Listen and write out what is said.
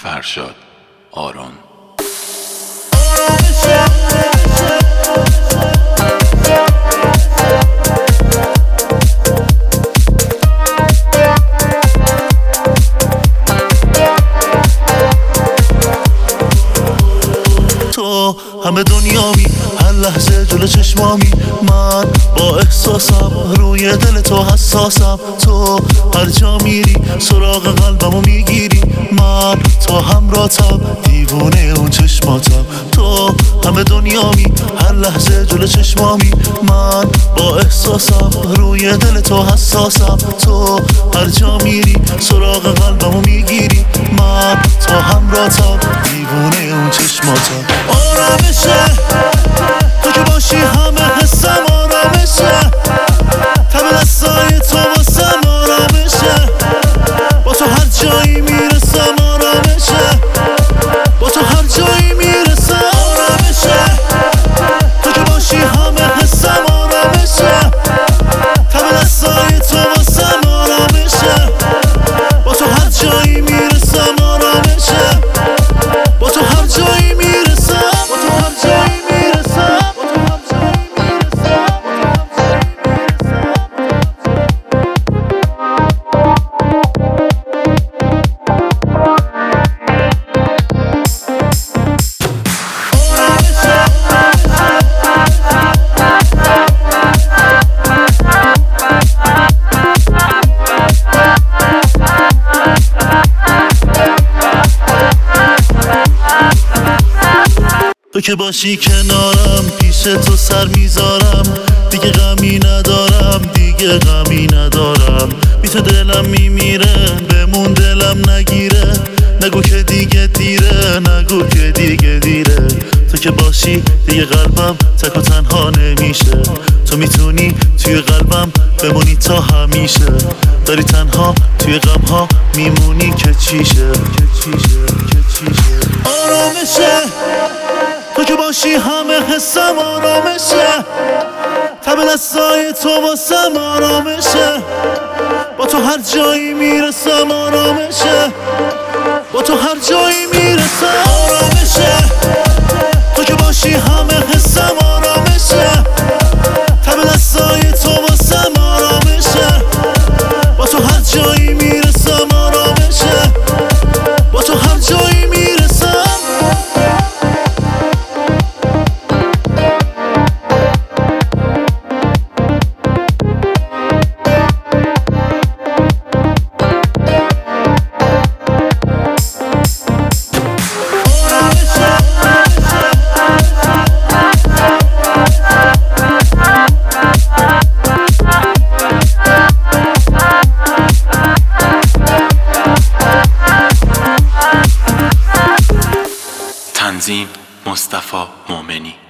فرشاد آرون. تو همه دنیامی، هر لحظه جلو چشمامی، من با احساسم روی دل تو حساسم. تو هر جا میری سراغ قلبمو میگیری، من تا همراهتم دیوونه اون چشماتم. تو همه دنیامی، هر لحظه جلو چشمامی، من با احساسم روی دل تو حساسم. تو هر جا میری سراغ قلبمو میگیری، من تا همراهتم دیوونه اون چشماتم. آرامشه تو که باشی همه حسم آرامشه، تب دستای تو واسم آرامشه، با تو هر جایی میرسم آرامشه، با تو هر جایی میرسم آرامشه. تو که باشی همه حسم آرامشه، تب دستای تو واسم آرامشه، با تو هر جایی میرسم آرامشه، با تو هر جایی میرسم، با تو هر جایی میرسم، با تو هر جایی میرسم. تو که باشی کنارم پیش تو سر میذارم، دیگه غمی ندارم، دیگه غمی ندارم. بی تو دلم میمیره، بمون دلم نگیره، نگو که دیگه دیره، نگو که دیگه دیره. تو که باشی دیگه قلبم تک و تنها نمیشه، تو میتونی توی قلبم بمونی تا همیشه. داری تنها توی غمها میمونی که چیشه. آرامشه تو که باشی همه حسم آرامشه، تب دستای تو واسم آرامشه، با تو هر جایی میرسم آرامشه، با تو هر جایی میرسم آرامشه. تو که باشی همه حسم آرامشه، تب دستای تو واسم آرامشه، با تو هر جایی میرسم آرامشه، با تو هر جایی میرسم. تنظیم مصطفی مومنی.